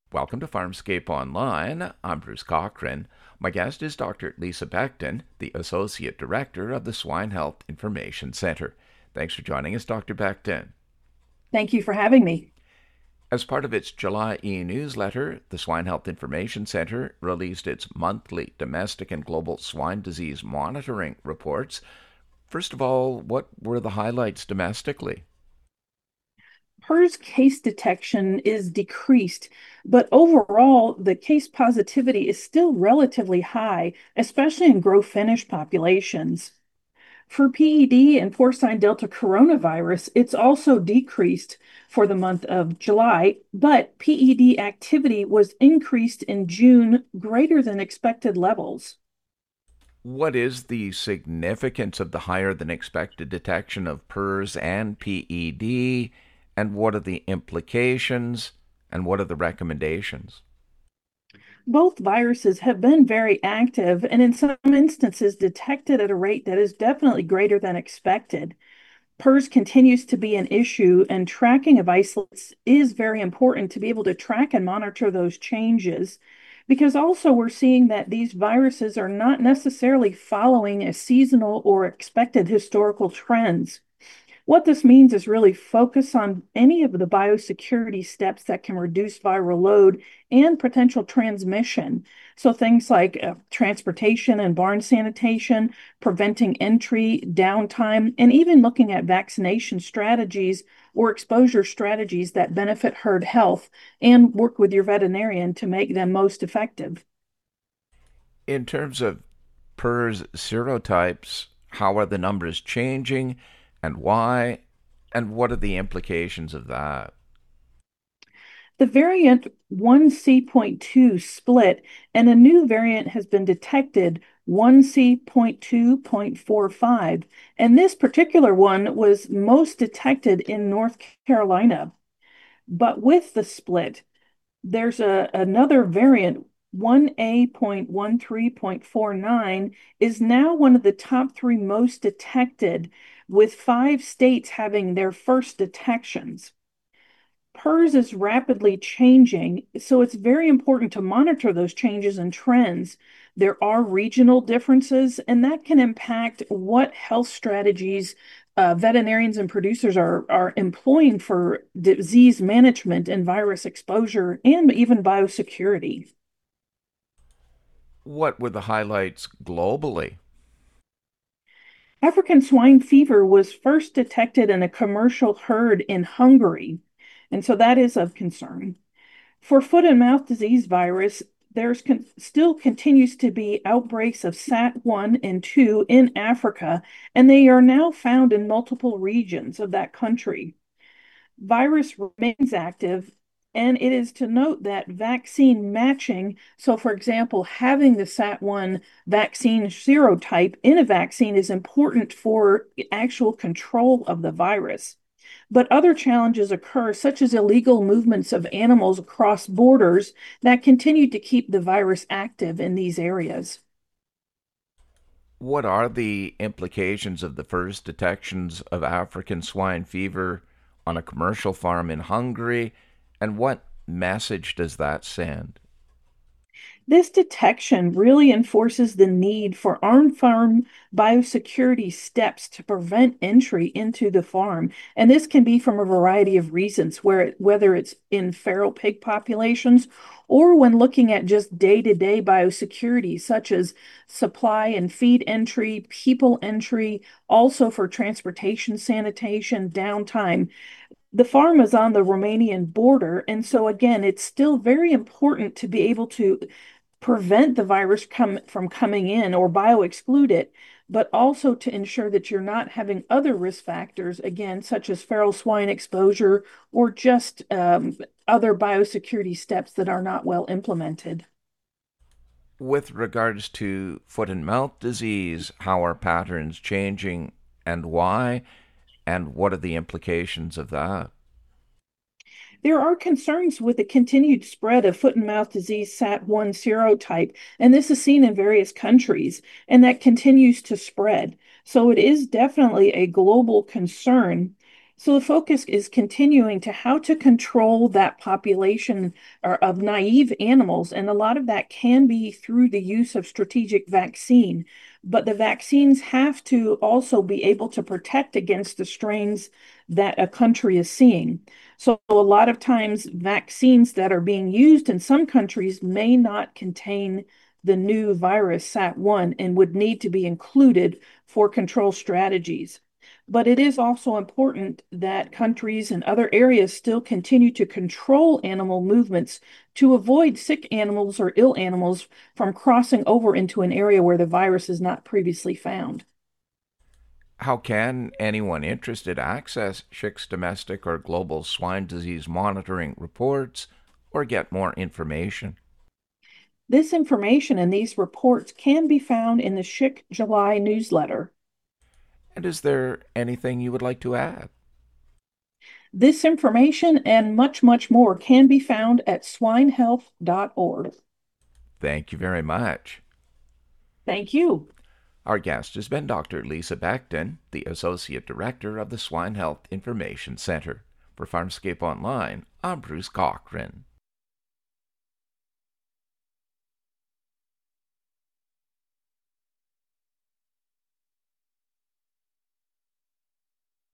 Welcome to Farmscape Online. I'm Bruce Cochran. My guest is Dr. Lisa Becton, the Associate Director of the Swine Health Information Center. Thanks for joining us, Dr. Becton. Thank you for having me. As part of its July e-newsletter, the Swine Health Information Center released its monthly domestic and global swine disease monitoring reports. First of all, what were the highlights domestically? PRRS case detection is decreased, but overall, the case positivity is still relatively high, especially in grow finish populations. For PED and porcine delta coronavirus, it's also decreased for the month of July, but PED activity was increased in June greater than expected levels. What is the significance of the higher than expected detection of PRRS and PED, and what are the implications, and what are the recommendations? Both viruses have been very active and, in some instances, detected at a rate that is definitely greater than expected. PRRS continues to be an issue, and tracking of isolates is very important to be able to track and monitor those changes. Because also, we're seeing that these viruses are not necessarily following a seasonal or expected historical trends. What this means is really focus on any of the biosecurity steps that can reduce viral load and potential transmission. So things like transportation and barn sanitation, preventing entry, downtime, and even looking at vaccination strategies or exposure strategies that benefit herd health and work with your veterinarian to make them most effective. In terms of PRRS serotypes, how are the numbers changing and why? And what are the implications of that? The variant 1C.2 split, and a new variant has been detected, 1C.2.45. And this particular one was most detected in North Carolina. But with the split, there's another variant, 1A.13.49, is now one of the top three most detected, with 5 states having their first detections. PRRS is rapidly changing, so it's very important to monitor those changes and trends. There are regional differences, and that can impact what health strategies veterinarians and producers are employing for disease management and virus exposure and even biosecurity. What were the highlights globally? African swine fever was first detected in a commercial herd in Hungary, and so that is of concern. For foot and mouth disease virus, still continues to be outbreaks of SAT1 and 2 in Africa, and they are now found in multiple regions of that country. Virus remains active, and it is to note that vaccine matching, so for example, having the SAT1 vaccine serotype in a vaccine is important for actual control of the virus. But other challenges occur, such as illegal movements of animals across borders that continue to keep the virus active in these areas. What are the implications of the first detections of African swine fever on a commercial farm in Hungary, and what message does that send? This detection really enforces the need for on-farm biosecurity steps to prevent entry into the farm. And this can be from a variety of reasons, whether it's in feral pig populations or when looking at just day-to-day biosecurity, such as supply and feed entry, people entry, also for transportation, sanitation, downtime. The farm is on the Romanian border, and so again, it's still very important to be able to prevent the virus from coming in or bioexclude it, but also to ensure that you're not having other risk factors, again, such as feral swine exposure or just other biosecurity steps that are not well implemented. With regards to foot and mouth disease, how are patterns changing and why? And what are the implications of that? There are concerns with the continued spread of foot and mouth disease SAT1 serotype, and this is seen in various countries, and that continues to spread. So it is definitely a global concern. So the focus is continuing to how to control that population of naive animals. And a lot of that can be through the use of strategic vaccine. But the vaccines have to also be able to protect against the strains that a country is seeing. So a lot of times vaccines that are being used in some countries may not contain the new virus SAT1 and would need to be included for control strategies. But it is also important that countries and other areas still continue to control animal movements to avoid sick animals or ill animals from crossing over into an area where the virus is not previously found. How can anyone interested access SCHC's domestic or global swine disease monitoring reports or get more information? This information and these reports can be found in the SCHC July newsletter. And is there anything you would like to add? This information and much, much more can be found at swinehealth.org. Thank you very much. Thank you. Our guest has been Dr. Lisa Becton, the Associate Director of the Swine Health Information Center. For Farmscape Online, I'm Bruce Cochran.